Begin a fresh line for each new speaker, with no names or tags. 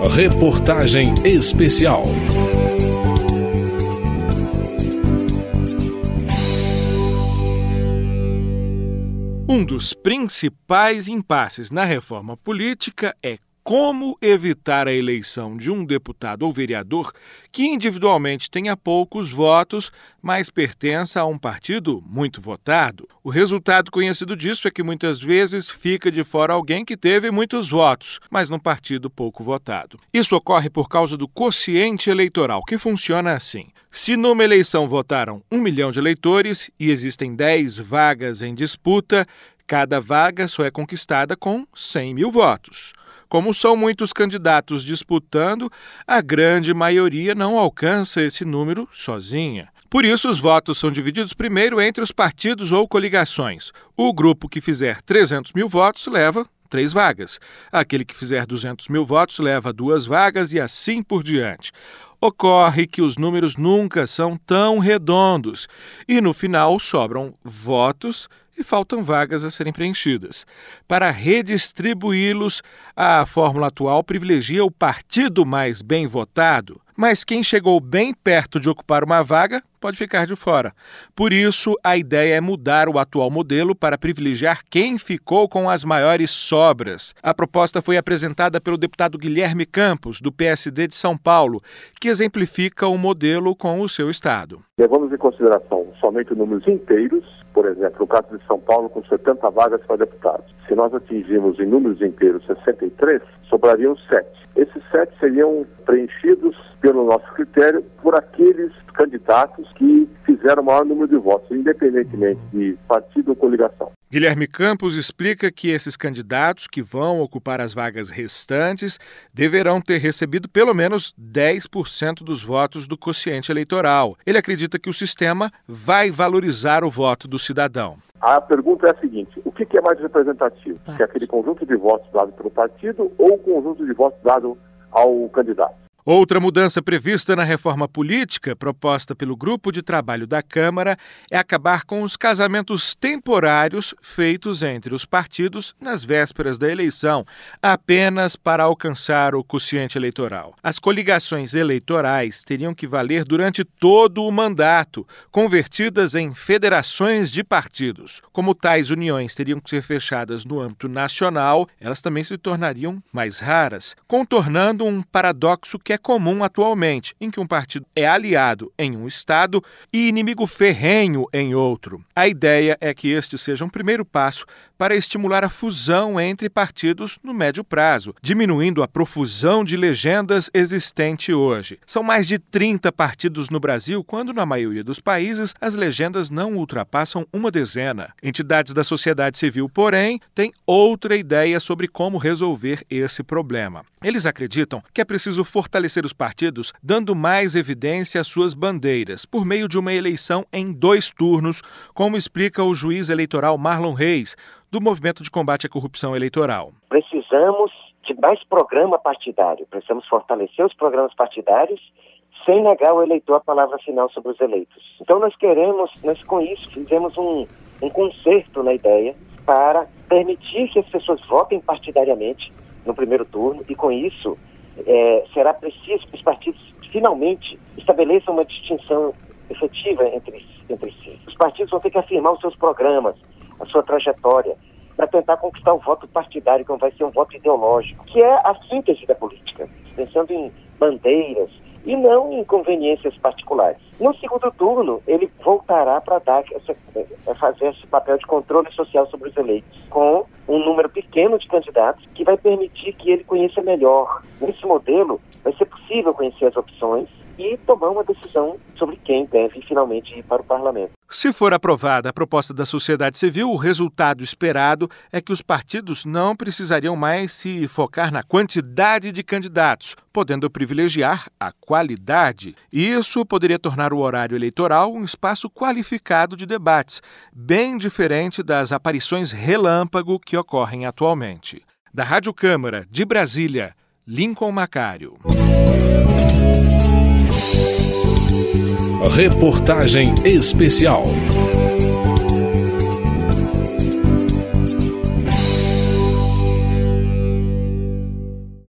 Reportagem especial. Um dos principais impasses na reforma política é como evitar a eleição de um deputado ou vereador que individualmente tenha poucos votos, mas pertença a um partido muito votado. O resultado conhecido disso é que muitas vezes fica de fora alguém que teve muitos votos, mas num partido pouco votado. Isso ocorre por causa do quociente eleitoral, que funciona assim. Se numa eleição votaram 1 milhão de eleitores e existem 10 vagas em disputa, cada vaga só é conquistada com 100 mil votos. Como são muitos candidatos disputando, a grande maioria não alcança esse número sozinha. Por isso, os votos são divididos primeiro entre os partidos ou coligações. O grupo que fizer 300 mil votos leva 3 vagas. Aquele que fizer 200 mil votos leva 2 vagas e assim por diante. Ocorre que os números nunca são tão redondos e, no final, sobram votos e faltam vagas a serem preenchidas. Para redistribuí-los, a fórmula atual privilegia o partido mais bem votado, mas quem chegou bem perto de ocupar uma vaga pode ficar de fora. Por isso, a ideia é mudar o atual modelo para privilegiar quem ficou com as maiores sobras. A proposta foi apresentada pelo deputado Guilherme Campos, do PSD de São Paulo, que exemplifica o modelo com o seu estado.
Levamos em consideração somente números inteiros, por exemplo, no caso de São Paulo, com 70 vagas para deputados. Se nós atingirmos em números inteiros 63, sobrariam 7. Esses 7 seriam preenchidos, pelo nosso critério, por aqueles candidatos que fizeram o maior número de votos, independentemente de partido ou coligação.
Guilherme Campos explica que esses candidatos que vão ocupar as vagas restantes deverão ter recebido pelo menos 10% dos votos do quociente eleitoral. Ele acredita que o sistema vai valorizar o voto do cidadão.
A pergunta é a seguinte: o que é mais representativo? Se é aquele conjunto de votos dado pelo partido ou o conjunto de votos dado ao candidato?
Outra mudança prevista na reforma política, proposta pelo Grupo de Trabalho da Câmara, é acabar com os casamentos temporários feitos entre os partidos nas vésperas da eleição, apenas para alcançar o quociente eleitoral. As coligações eleitorais teriam que valer durante todo o mandato, convertidas em federações de partidos. Como tais uniões teriam que ser fechadas no âmbito nacional, elas também se tornariam mais raras, contornando um paradoxo que é comum atualmente, em que um partido é aliado em um estado e inimigo ferrenho em outro. A ideia é que este seja um primeiro passo para estimular a fusão entre partidos no médio prazo, diminuindo a profusão de legendas existente hoje. São mais de 30 partidos no Brasil, quando na maioria dos países as legendas não ultrapassam uma dezena. Entidades da sociedade civil, porém, têm outra ideia sobre como resolver esse problema. Eles acreditam que é preciso fortalecer os partidos, dando mais evidência às suas bandeiras, por meio de uma eleição em 2 turnos, como explica o juiz eleitoral Marlon Reis, do Movimento de Combate à Corrupção Eleitoral.
Precisamos de mais programa partidário, precisamos fortalecer os programas partidários sem negar ao eleitor a palavra final sobre os eleitos. Então nós com isso, fizemos um conserto na ideia para permitir que as pessoas votem partidariamente no primeiro turno e com isso será preciso que os partidos finalmente estabeleçam uma distinção efetiva entre si. Os partidos vão ter que afirmar os seus programas, a sua trajetória, para tentar conquistar o voto partidário, que vai ser um voto ideológico, que é a síntese da política, pensando em bandeiras e não em conveniências particulares. No segundo turno, ele voltará para fazer esse papel de controle social sobre os eleitos, com um número pequeno de candidatos que vai permitir que ele conheça melhor. Nesse modelo, vai ser possível conhecer as opções e tomar uma decisão sobre quem deve finalmente ir para o parlamento.
Se for aprovada a proposta da sociedade civil, o resultado esperado é que os partidos não precisariam mais se focar na quantidade de candidatos, podendo privilegiar a qualidade. Isso poderia tornar o horário eleitoral um espaço qualificado de debates, bem diferente das aparições relâmpago que ocorrem atualmente. Da Rádio Câmara, de Brasília, Lincoln Macário.
Reportagem especial.